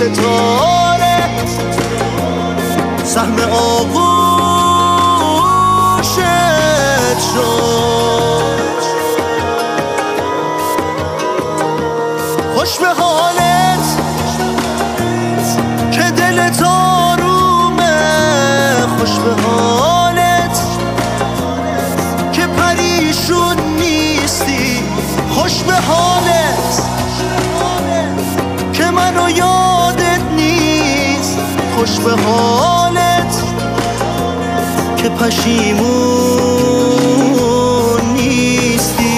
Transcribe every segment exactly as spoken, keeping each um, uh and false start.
ستاره سهم آغوشت شد. خوش به حالت که دلت آرومه، خوش به حالت که پریشون نیستی، خوش به حالت که منو یادت نیست، خوش به حالت که پشیمون نیستی.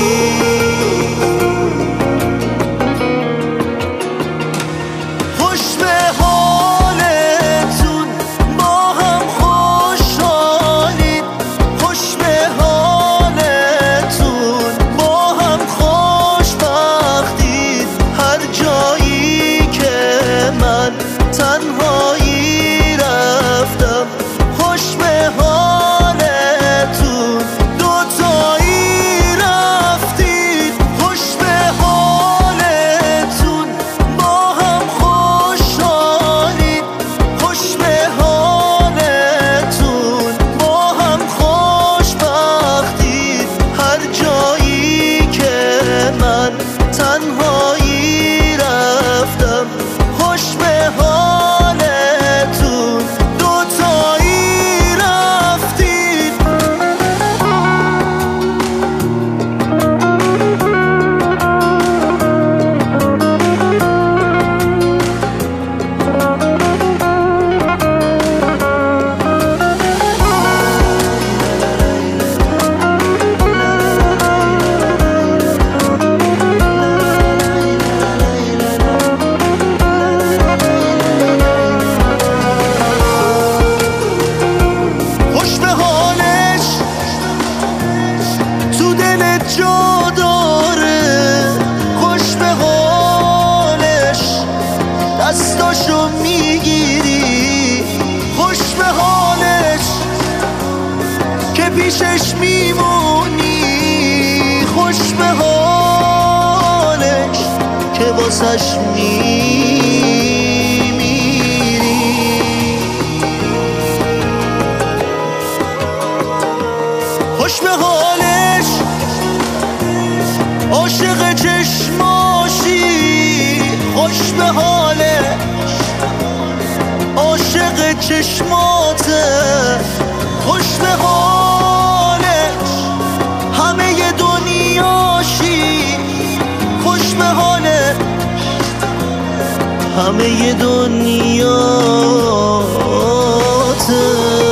خوش به حالتون با هم خوشحالید، خوش به حالتون با هم خوشبختید. هر جایی که من تنهایی رفتم، خوش به حالتون دوتایی رفتید، خوش به حالتون با هم خوشحالید، خوش به حالتون با هم خوشبختید. هر جایی که من تنهایی رفتم، خوش به حالتون دوتایی رفتید. خوش به حالش تو دلت جا داره، خوش به حالش دستاشو میگیری، خوش به حالش که پیشش میمونی، خوش به حالش که واسش میمیری. خوش به حالش عاشق چشماشی، خوش به حالش عاشق چشماته، خوش به حالش همه دنیاشی، خوش به حالش همه دنیاته.